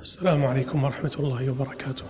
السلام عليكم ورحمة الله وبركاته.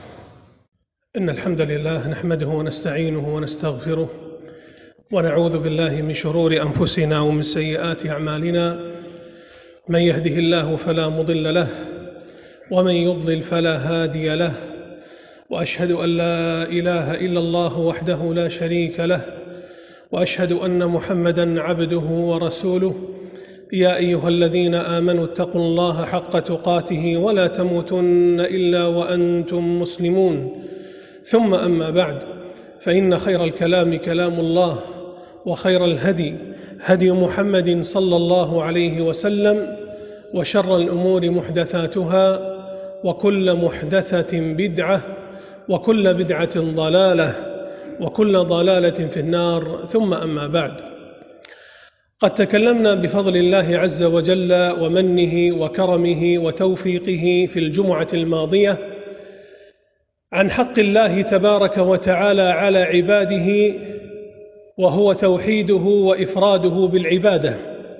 إن الحمد لله نحمده ونستعينه ونستغفره ونعوذ بالله من شرور أنفسنا ومن سيئات أعمالنا. من يهده الله فلا مضل له ومن يضلل فلا هادي له، وأشهد أن لا إله إلا الله وحده لا شريك له، وأشهد أن محمدًا عبده ورسوله. يا أيها الذين آمنوا اتقوا الله حق تقاته ولا تموتن إلا وأنتم مسلمون. ثم أما بعد، فإن خير الكلام كلام الله، وخير الهدي هدي محمد صلى الله عليه وسلم، وشر الأمور محدثاتها، وكل محدثة بدعة، وكل بدعة ضلالة، وكل ضلالة في النار. ثم أما بعد، قد تكلمنا بفضل الله عز وجل ومنه وكرمه وتوفيقه في الجمعة الماضية عن حق الله تبارك وتعالى على عباده، وهو توحيده وإفراده بالعبادة.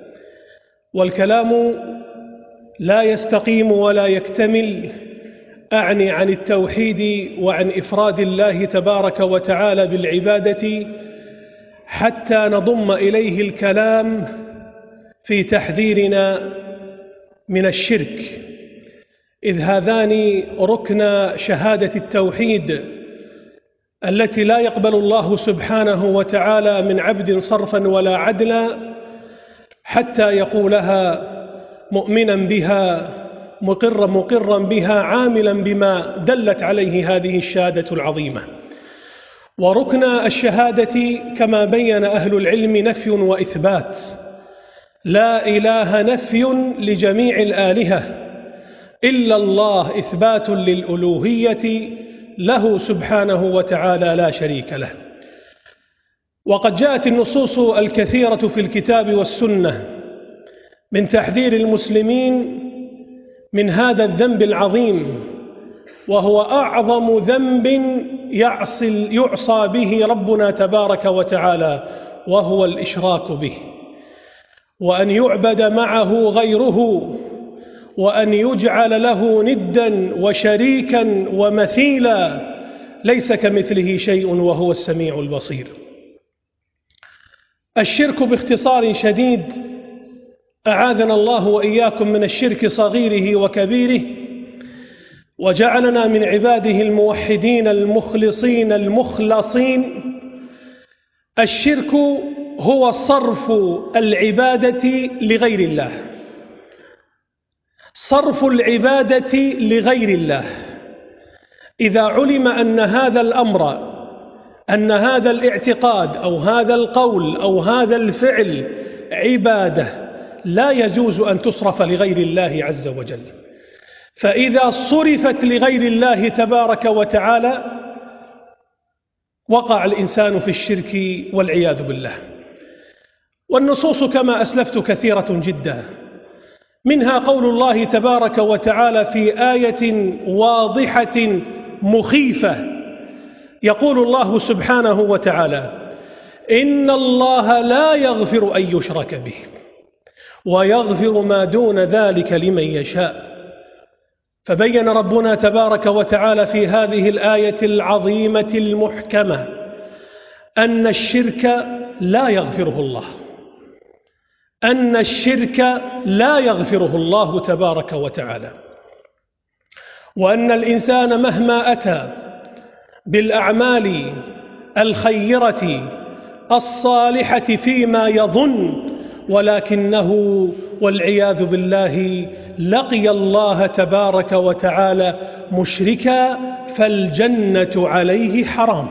والكلام لا يستقيم ولا يكتمل أعني عن التوحيد وعن إفراد الله تبارك وتعالى بالعبادة حتى نضم إليه الكلام في تحذيرنا من الشرك، إذ هذان ركن شهادة التوحيد التي لا يقبل الله سبحانه وتعالى من عبد صرفا ولا عدلا حتى يقولها مؤمنا بها مقرا بها عاملا بما دلت عليه هذه الشهادة العظيمة. وركن الشهادة كما بين أهل العلم نفي وإثبات، لا إله نفي لجميع الآلهة إلا الله إثبات للألوهية له سبحانه وتعالى لا شريك له. وقد جاءت النصوص الكثيرة في الكتاب والسنة من تحذير المسلمين من هذا الذنب العظيم، وهو أعظم ذنب يعصى به ربنا تبارك وتعالى، وهو الإشراك به، وأن يعبد معه غيره، وأن يجعل له ندا وشريكا ومثيلا، ليس كمثله شيء وهو السميع البصير. الشرك باختصار شديد، أعاذنا الله وإياكم من الشرك صغيره وكبيره، وجعلنا من عباده الموحدين المخلصين المخلصين. الشرك هو صرف العبادة لغير الله، صرف العبادة لغير الله. إذا علم أن هذا الأمر، أن هذا الاعتقاد أو هذا القول أو هذا الفعل عبادة، لا يجوز أن تصرف لغير الله عز وجل. فإذا صرفت لغير الله تبارك وتعالى وقع الإنسان في الشرك والعياذ بالله. والنصوص كما أسلفت كثيرة جدا، منها قول الله تبارك وتعالى في آية واضحة مخيفة، يقول الله سبحانه وتعالى: إن الله لا يغفر أن يشرك به ويغفر ما دون ذلك لمن يشاء. فبين ربنا تبارك وتعالى في هذه الآية العظيمة المحكمة أن الشرك لا يغفره الله، أن الشرك لا يغفره الله تبارك وتعالى، وأن الإنسان مهما أتى بالأعمال الخيرة الصالحة فيما يظن، ولكنه والعياذ بالله لقي الله تبارك وتعالى مشركا، فالجنة عليه حرام.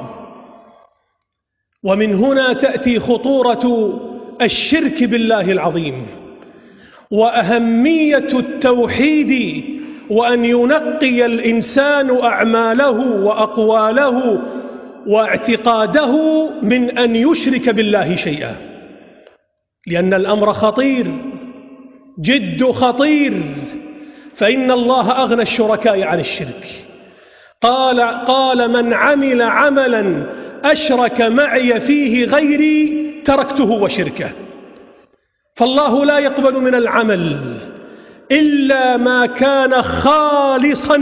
ومن هنا تأتي خطورة الشرك بالله العظيم، وأهمية التوحيد، وأن ينقي الإنسان أعماله وأقواله واعتقاده من أن يشرك بالله شيئا، لأن الأمر خطير جد خطير. فإن الله أغنى الشركاء عن الشرك، قال من عمل عملا أشرك معي فيه غيري تركته وشركه. فالله لا يقبل من العمل إلا ما كان خالصا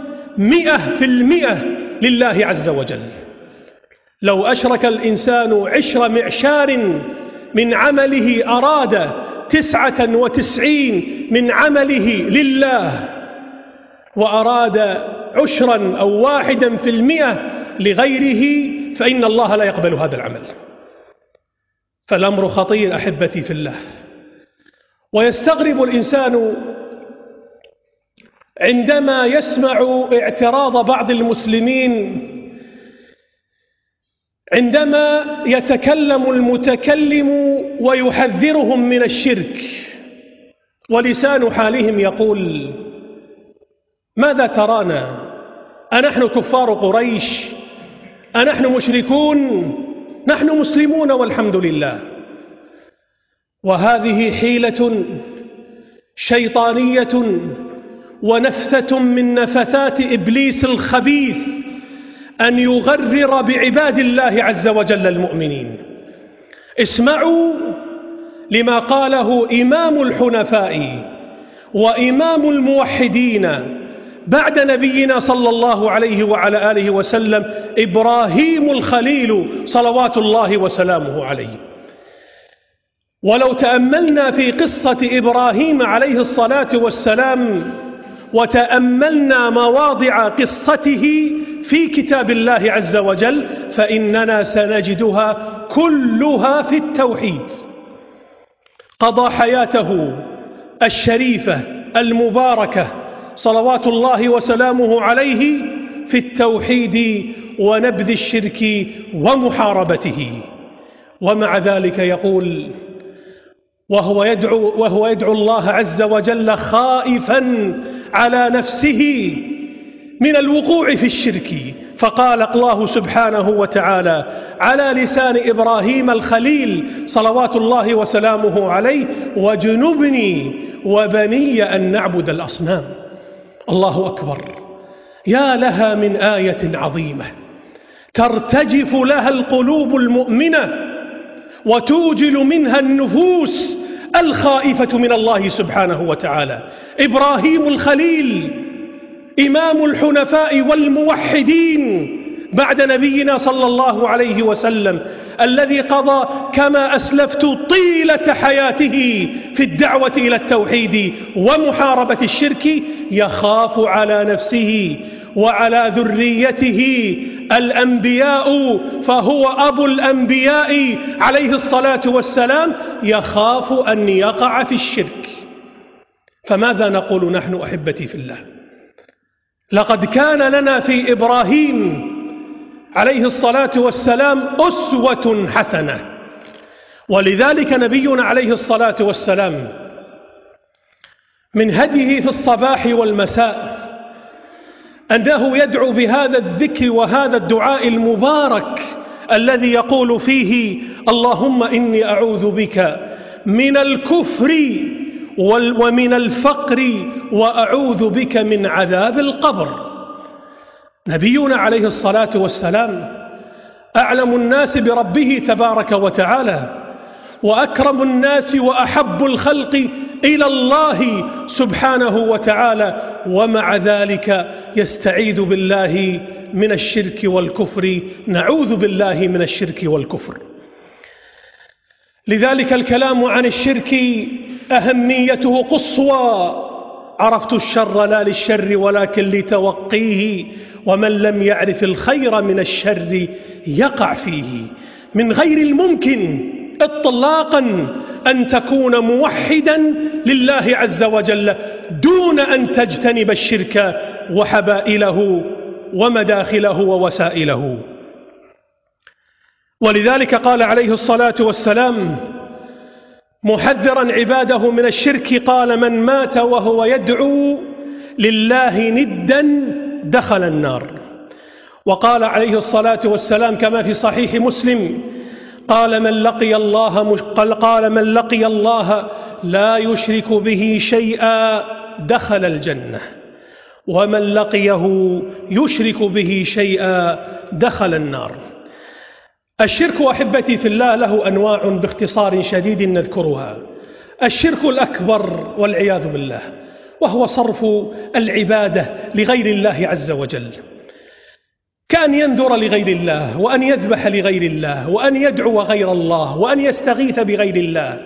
100% لله عز وجل. لو أشرك الإنسان 10 معشار من عمله أراد 99 من عمله لله وأراد 10 أو 1% لغيره فإن الله لا يقبل هذا العمل. فالأمر خطير أحبتي في الله. ويستغرب الإنسان عندما يسمع اعتراض بعض المسلمين عندما يتكلم المتكلم ويحذرهم من الشرك، ولسان حالهم يقول: ماذا ترانا؟ أنحن كفار قريش؟ أنحن مشركون؟ نحن مسلمون والحمد لله. وهذه حيلة شيطانية ونفثة من نفثات إبليس الخبيث أن يغرر بعباد الله عز وجل المؤمنين. اسمعوا لما قاله إمام الحنفاء وإمام الموحدين بعد نبينا صلى الله عليه وعلى آله وسلم إبراهيم الخليل صلوات الله وسلامه عليه. ولو تأملنا في قصة إبراهيم عليه الصلاة والسلام وتأملنا مواضع قصته في كتاب الله عز وجل فإننا سنجدها كلها في التوحيد. قضى حياته الشريفة المباركة صلوات الله وسلامه عليه في التوحيد ونبذ الشرك ومحاربته. ومع ذلك يقول وهو يدعو الله عز وجل خائفا على نفسه من الوقوع في الشرك، فقال الله سبحانه وتعالى على لسان إبراهيم الخليل صلوات الله وسلامه عليه: واجنبني وبني أن نعبد الأصنام. الله أكبر، يا لها من آية عظيمة ترتجف لها القلوب المؤمنة وتوجل منها النفوس الخائفة من الله سبحانه وتعالى. إبراهيم الخليل إمام الحنفاء والموحدين بعد نبينا صلى الله عليه وسلم الذي قضى كما أسلفت طيلة حياته في الدعوة إلى التوحيد ومحاربة الشرك، يخاف على نفسه وعلى ذريته الأنبياء، فهو أبو الأنبياء عليه الصلاة والسلام، يخاف أن يقع في الشرك. فماذا نقول نحن أحبتي في الله؟ لقد كان لنا في إبراهيم عليه الصلاة والسلام أسوة حسنة، ولذلك نبينا عليه الصلاة والسلام من هديه في الصباح والمساء أنه يدعو بهذا الذكر وهذا الدعاء المبارك الذي يقول فيه: اللهم إني أعوذ بك من الكفر ومن الفقر وأعوذ بك من عذاب القبر. نبينا عليه الصلاة والسلام أعلم الناس بربه تبارك وتعالى، وأكرم الناس وأحب الخلق إلى الله سبحانه وتعالى، ومع ذلك يستعيذ بالله من الشرك والكفر. نعوذ بالله من الشرك والكفر. لذلك الكلام عن الشرك أهميته قصوى. عرفت الشر لا للشر ولكن لتوقيه، ومن لم يعرف الخير من الشر يقع فيه. من غير الممكن اطلاقا أن تكون موحدا لله عز وجل دون أن تجتنب الشرك وحبائله ومداخله ووسائله. ولذلك قال عليه الصلاة والسلام محذرا عباده من الشرك، قال: من مات وهو يدعو لله ندا دخل النار. وقال عليه الصلاة والسلام كما في صحيح مسلم: قال من لقي الله لا يشرك به شيئا دخل الجنة، ومن لقيه يشرك به شيئا دخل النار. الشرك أحبتي في الله له أنواع باختصار شديد نذكرها. الشرك الأكبر والعياذ بالله وهو صرف العبادة لغير الله عز وجل، كأن ينذر لغير الله، وأن يذبح لغير الله، وأن يدعو غير الله، وأن يستغيث بغير الله،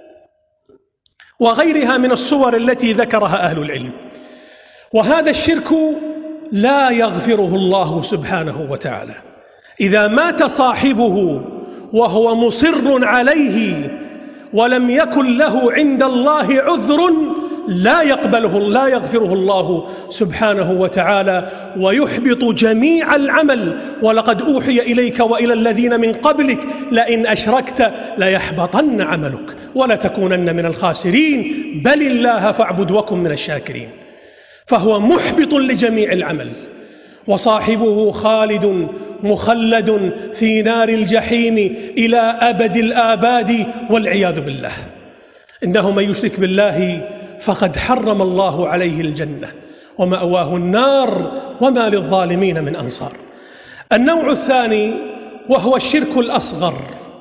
وغيرها من الصور التي ذكرها أهل العلم. وهذا الشرك لا يغفره الله سبحانه وتعالى. إذا مات صاحبه وهو مصر عليه ولم يكن له عند الله عذر لا يغفره الله سبحانه وتعالى، ويحبط جميع العمل. ولقد أوحي إليك وإلى الذين من قبلك لئن أشركت ليحبطن عملك ولتكونن من الخاسرين بل الله فاعبد وكن من الشاكرين. فهو محبط لجميع العمل، وصاحبه خالد مخلد في نار الجحيم إلى أبد الآباد والعياذ بالله. إنه من يشرك بالله فقد حرم الله عليه الجنة ومأواه النار وما للظالمين من أنصار. النوع الثاني وهو الشرك الأصغر،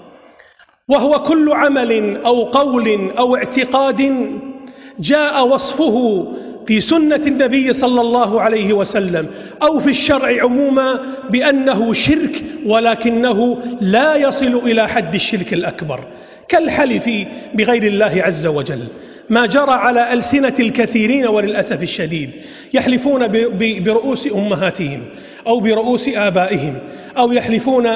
وهو كل عمل أو قول أو اعتقاد جاء وصفه في سنة النبي صلى الله عليه وسلم أو في الشرع عموما بأنه شرك، ولكنه لا يصل إلى حد الشرك الأكبر، كالحلف بغير الله عز وجل، ما جرى على ألسنة الكثيرين وللأسف الشديد، يحلفون برؤوس أمهاتهم أو برؤوس آبائهم، أو يحلفون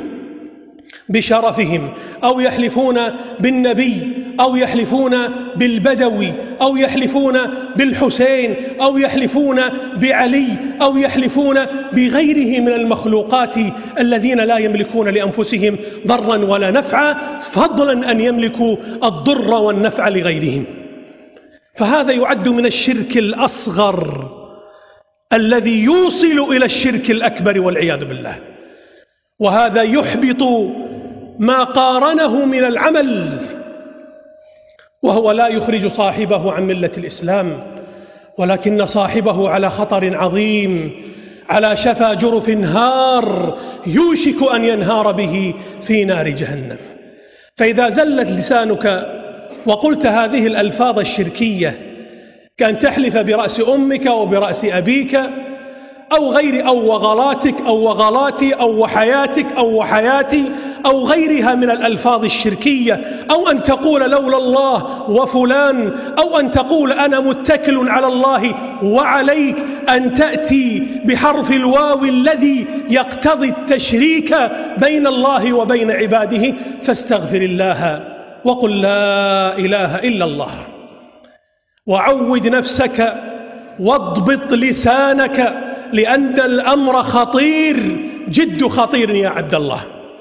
بشرفهم، أو يحلفون بالنبي، أو يحلفون بالبدوي، أو يحلفون بالحسين، أو يحلفون بعلي، أو يحلفون بغيره من المخلوقات الذين لا يملكون لأنفسهم ضرا ولا نفعا، فضلا أن يملكوا الضر والنفع لغيرهم. فهذا يعد من الشرك الأصغر الذي يوصل إلى الشرك الأكبر والعياذ بالله. وهذا يحبط ما قارنه من العمل، وهو لا يخرج صاحبه عن ملة الإسلام، ولكن صاحبه على خطر عظيم، على شفا جرف هار يوشك أن ينهار به في نار جهنم. فإذا زلت لسانك وقلت هذه الألفاظ الشركية، كأن تحلف برأس أمك أو برأس أبيك أو غير، أو وغلاتك أو وغلاتي أو وحياتك أو وحياتي أو غيرها من الألفاظ الشركية، أو أن تقول لولا الله وفلان، أو أن تقول أنا متكل على الله وعليك، أن تأتي بحرف الواو الذي يقتضي التشريك بين الله وبين عباده. فاستغفر الله وقل لا إله إلا الله، وعود نفسك واضبط لسانك، لأن الأمر خطير، جد خطير يا عبد الله.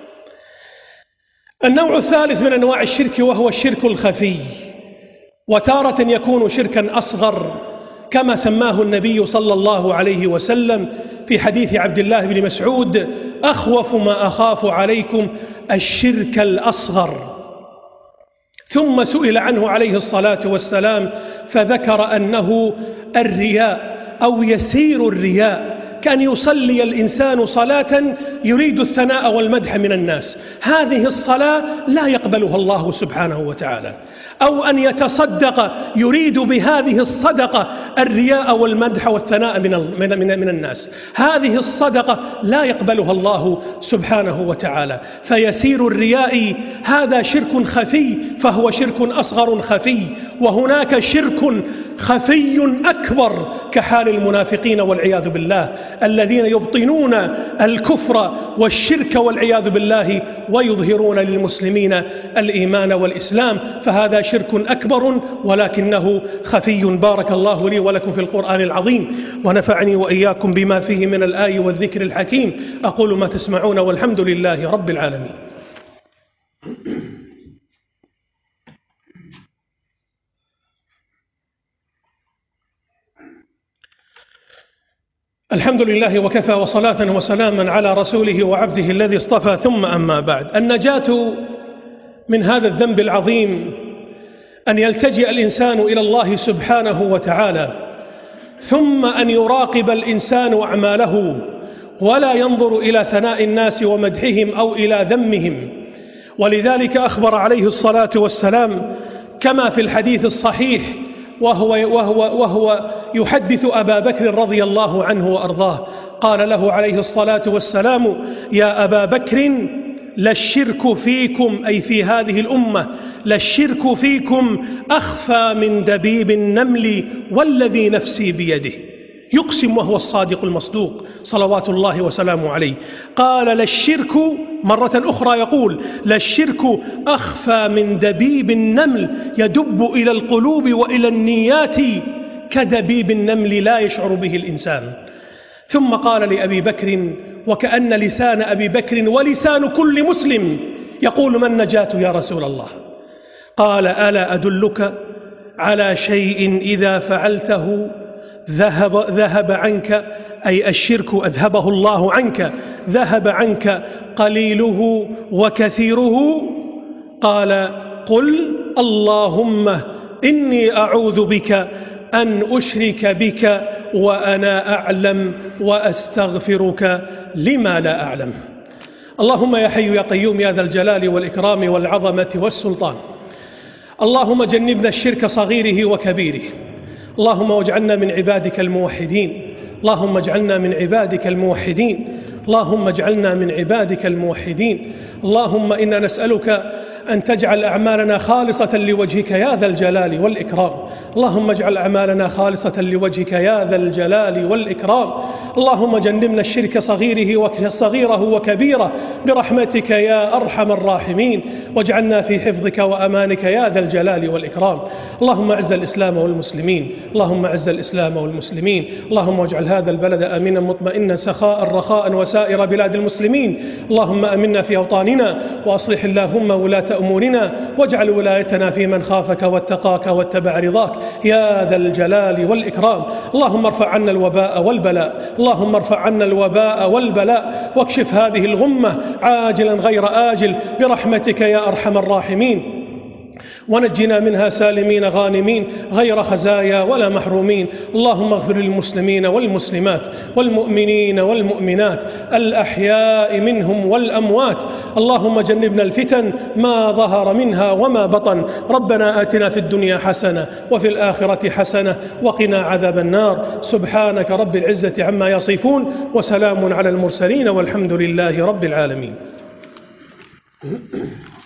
النوع الثالث من أنواع الشرك وهو الشرك الخفي، وتارة يكون شركا أصغر كما سماه النبي صلى الله عليه وسلم في حديث عبد الله بن مسعود: أخوف ما أخاف عليكم الشرك الأصغر. ثم سئل عنه عليه الصلاة والسلام فذكر أنه الرياء أو يسير الرياء، كأن يصلي الإنسان صلاة يريد الثناء والمدح من الناس، هذه الصلاة لا يقبلها الله سبحانه وتعالى. أو أن يتصدق يريد بهذه الصدقة الرياء والمدح والثناء من الناس، هذه الصدقة لا يقبلها الله سبحانه وتعالى. فيسير الرياء هذا شرك خفي، فهو شرك أصغر خفي. وهناك شرك خفي أكبر كحال المنافقين والعياذ بالله، الذين يبطنون الكفر والشرك والعياذ بالله ويظهرون للمسلمين الإيمان والإسلام، فهذا شرك أكبر ولكنه خفي. بارك الله لي ولكم في القرآن العظيم، ونفعني وإياكم بما فيه من الآي والذكر الحكيم. أقول ما تسمعون والحمد لله رب العالمين. الحمد لله وكفى، وصلاة وسلاما على رسوله وعبده الذي اصطفى، ثم أما بعد. النجاة من هذا الذنب العظيم أن يلتجئ الإنسان إلى الله سبحانه وتعالى، ثم أن يراقب الإنسان أعماله ولا ينظر إلى ثناء الناس ومدحهم أو إلى ذمهم. ولذلك أخبر عليه الصلاة والسلام كما في الحديث الصحيح وهو يحدث أبا بكر رضي الله عنه وأرضاه، قال له عليه الصلاة والسلام: يا أبا بكر، للشرك فيكم، أي في هذه الأمة، للشرك فيكم أخفى من دبيب النمل والذي نفسي بيده. يقسم وهو الصادق المصدوق صلوات الله وسلامه عليه. قال: للشرك، مرة أخرى يقول: للشرك أخفى من دبيب النمل، يدب إلى القلوب وإلى النيات كدبيب النمل لا يشعر به الإنسان. ثم قال لأبي بكر، وكأن لسان أبي بكر ولسان كل مسلم يقول: ما النجاة يا رسول الله؟ قال: ألا أدلك على شيء إذا فعلته ذهب عنك، أي الشرك أذهبه الله عنك، ذهب عنك قليله وكثيره؟ قال: قل اللهم إني أعوذ بك أن أشرك بك وأنا أعلم وأستغفرك لما لا أعلم. اللهم يا حي يا قيوم يا ذا الجلال والإكرام والعظمة والسلطان، اللهم جنبنا الشرك صغيره وكبيره، اللهم واجعلنا من عبادك الموحدين، اللهم اجعلنا من عبادك الموحدين، اللهم اجعلنا من عبادك الموحدين. اللهم إنا نسألك أن تجعل أعمالنا خالصة لوجهك يا ذا الجلال والإكرام، اللهم اجعل أعمالنا خالصة لوجهك يا ذا الجلال والإكرام. اللهم جنبنا الشرك صغيره وكبيره برحمتك يا أرحم الراحمين، واجعلنا في حفظك وأمانك يا ذا الجلال والإكرام. اللهم أعز الإسلام والمسلمين، اللهم أعز الإسلام والمسلمين، اللهم اجعل هذا البلد آمنا مطمئنا سخاء رخاء وسائر بلاد المسلمين. اللهم أمنا في أوطاننا، وأصلح اللهم ولاة أمورنا، واجعل ولايتنا في من خافك واتقاك واتبع رضاك يا ذا الجلال والإكرام. اللهم ارفع عنا الوباء والبلاء، اللهم ارفع عنا الوباء والبلاء، واكشف هذه الغمة عاجلا غير آجل برحمتك يا أرحم الراحمين، ونجنا منها سالمين غانمين غير خزايا ولا محرومين. اللهم اغفر للمسلمين والمسلمات والمؤمنين والمؤمنات الأحياء منهم والأموات. اللهم جنبنا الفتن ما ظهر منها وما بطن. ربنا آتنا في الدنيا حسنة وفي الآخرة حسنة وقنا عذاب النار. سبحانك رب العزة عما يصفون، وسلام على المرسلين، والحمد لله رب العالمين.